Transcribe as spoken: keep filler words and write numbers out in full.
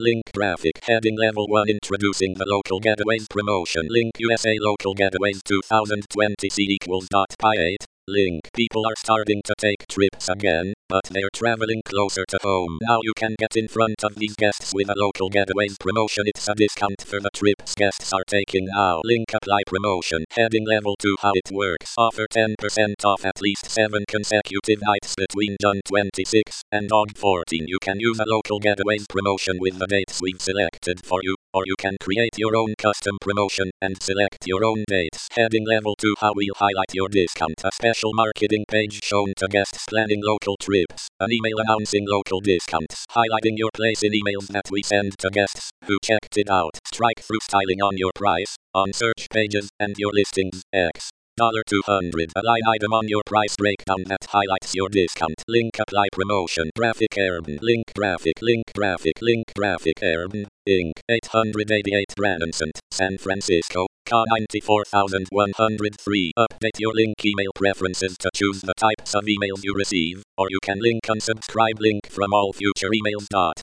Link graphic. Heading level one. Introducing the local getaways promotion. Link U S A local getaways twenty twenty C equals dot pi eight. Link. People are starting to take trips again, but they're traveling closer to home. Now you can get in front of these guests with a local getaways promotion. It's a discount for the trips guests are taking now. Link apply promotion. Heading level two. How it works. Offer ten percent off at least seven consecutive nights between June twenty-sixth and August fourteenth. You can use a local getaways promotion with the dates we've selected for you, or you can create your own custom promotion and select your own dates. Heading level two. How we'll highlight your discount. A special marketing page shown to guests planning local trips. An email announcing local discounts. Highlighting your place in emails that we send to guests who checked it out. Strike through styling on your price, on search pages, and your listings. X. two hundred. A line item on your price breakdown that highlights your discount. Link apply promotion. Graphic urban. Link graphic. Link graphic. Link graphic urban. Inc. eight eighty-eight Renaissance, San Francisco. C A ninety-four thousand one hundred three. Update your link email preferences to choose the types of emails you receive, or you can link unsubscribe link from all future emails.